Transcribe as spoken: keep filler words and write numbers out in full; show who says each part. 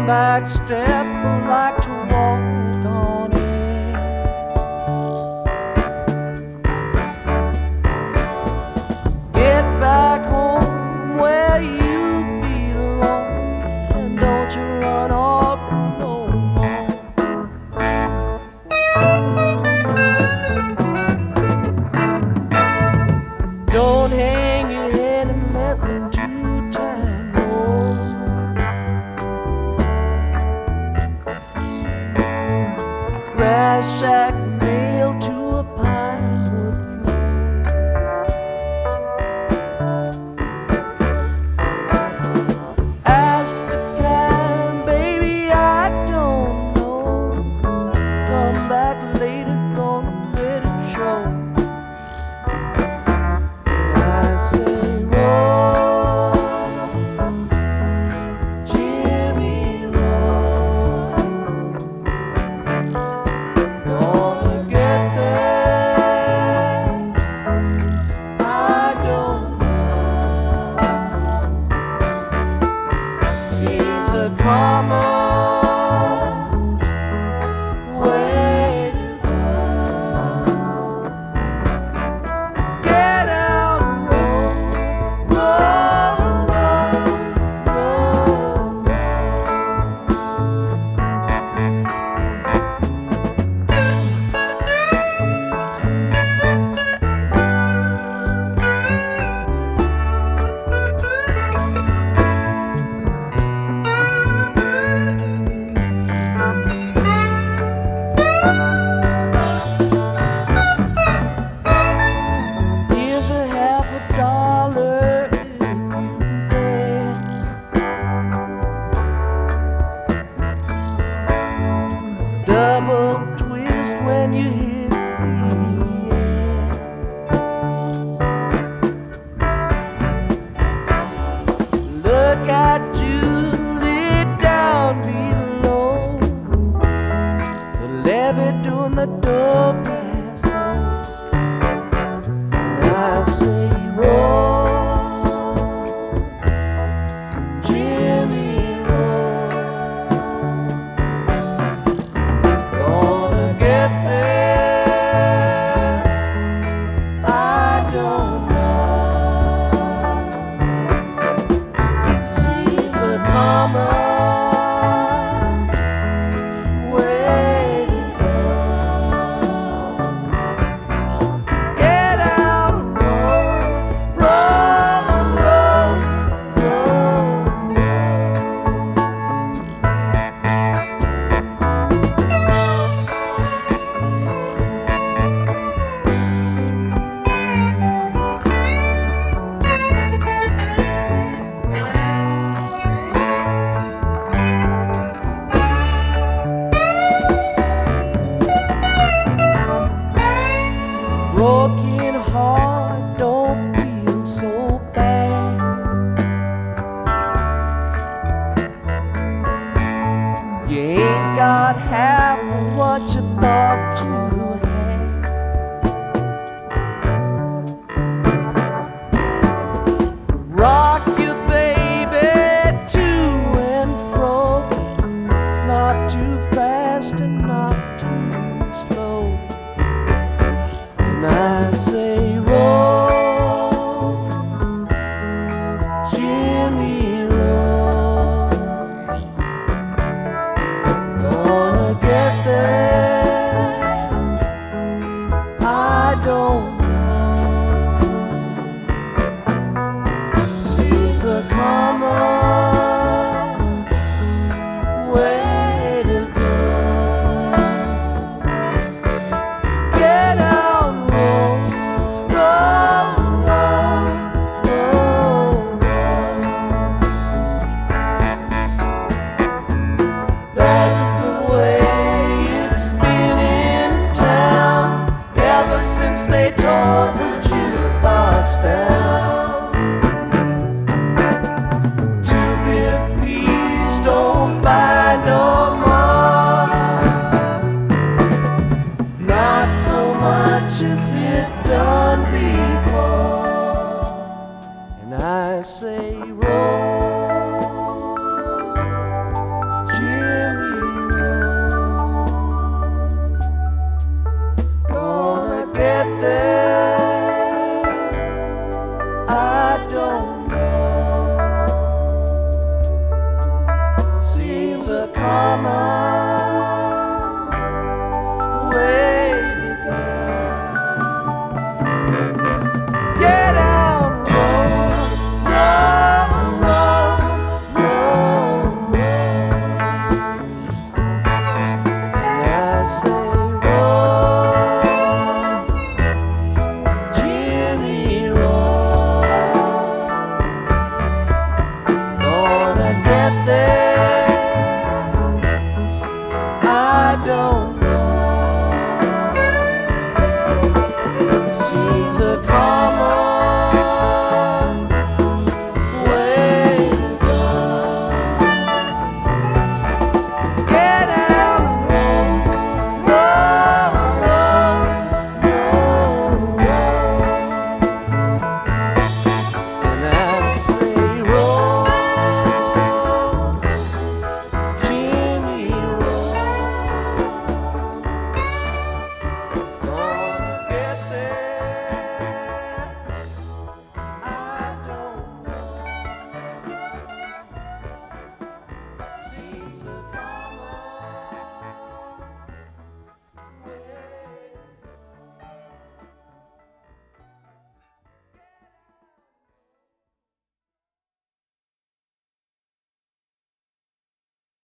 Speaker 1: back step like to walk on air. Get back home where you belong, and don't you run off no more. Don't hang your head and let the two-time roll. Grass shack nailed to a pine wood floor. Asks the time, baby, I don't know. Come back later, gonna let it show. And I say, roll, Jimmy, roll. Gonna get there, I don't know. Seems a common way to go. Get out and roll, roll, roll, roll, roll. Here's a half a dollar if you dare. Double twist when you hit the air. Look at Julie down below, the levee doing the door pass on. I say, roll, Jimmy, roll. Gonna get there, I don't know. Seems a common way to go. Get out and roll, roll, roll, roll, broken heart don't feel so bad. You ain't got half of what you thought you had. Rock you, baby, to and fro, not too fast and not too slow. And I say, roll, Jimmy, roll. Gonna get there, I don't know. Seems a common way to go. Get out and roll, roll, roll, roll, roll. That's the way it's a comma.